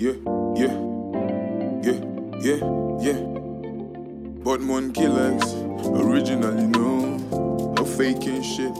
yeah, yeah, yeah, yeah, yeah. But mon killers, originally no faking shit.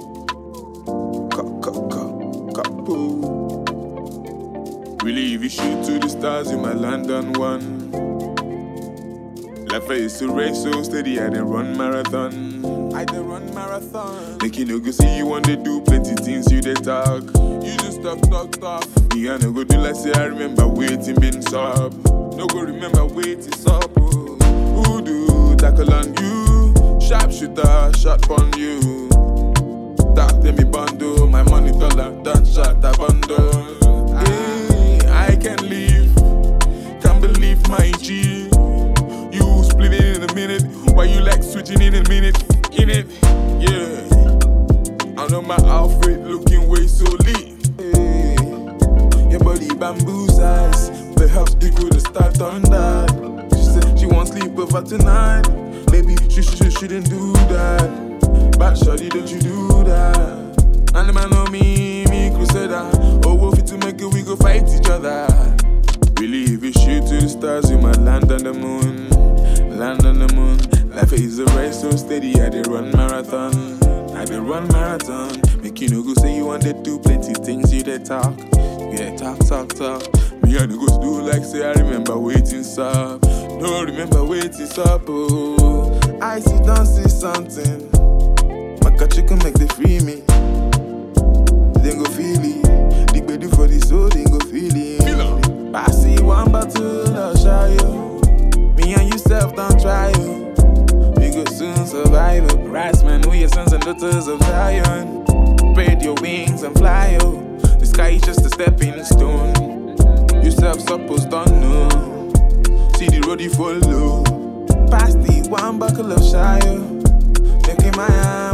Kapu. Really, if you shoot to the stars in my London one. Life is a race so steady, I dey run marathon. Make you no go see you want to do plenty things you dey talk. You just talk. Me I no go do like say I remember waiting been sub. No go remember waiting sub. Who do tackle on you? Sharpshooter, shot on you. Talk to me bundle, my money dollar, done shot a bundle. Hey, I can't leave, can't believe my G. You split it in a minute, why you like switching in a minute? In it, yeah. I know my outfit looking way so lit. Hey, your body bamboo size, perhaps you could start on that. She said she wants sleep over tonight. Maybe she shouldn't do that. But shawty, don't you do that? And the man know me crusader. Oh, we'll fit to make it, we go fight each other. Really, if you shoot to the stars, you might land on the moon. Land on the moon. Life is a race so steady, I dey run marathon. Make you no go say you want to do plenty things, you dey talk. You dey talk. Me I no go do like say I remember waiting up. No remember waiting up, oh. I don't see something. Maka chicken make they free me. They go feel it. The bedu for the soul, they go feel it. I see one bottle, I'll show you. Me and you self don't try you. We go soon survive. Rise man, we your sons and daughters of Zion. Spread your wings and fly, oh. The sky is just a stepping stone. You self supposed don't know. See the road you follow. Pass the one buckle of Shire. Make it Maya.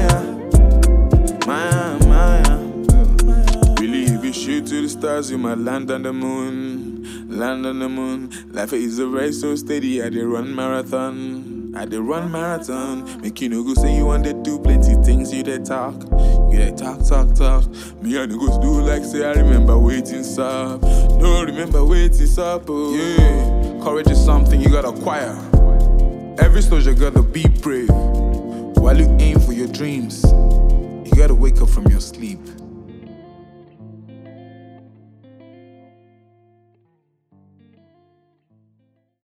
Really, if you shoot to the stars, you might land on the moon. Life is a race so steady, I dey run marathon. Make you no go say you want to do plenty things, you dey talk. You dey talk. Me I no go do like say I remember waiting up. No remember waiting up, oh. Yeah, courage is something you gotta acquire. Every soldier gotta be brave. While you aim for your dreams, you gotta wake up from your sleep.